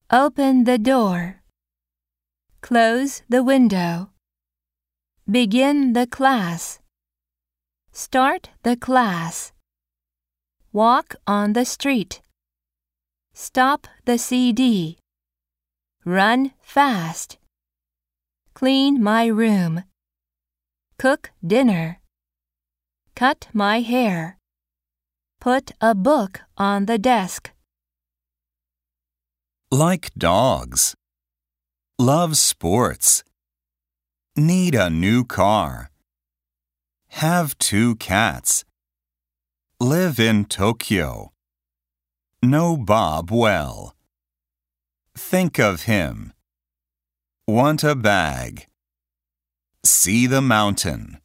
Open the door. Close the window. Begin the class. Start the class. Walk on the street. Stop the CD. Run fast. Clean my room. Cook dinner. Cut my hair. Put a book on the desk. Like dogs. Love sports. Need a new car. Have 2 cats. Live in Tokyo. Know Bob well. Think of him. Want a bag. See the mountain.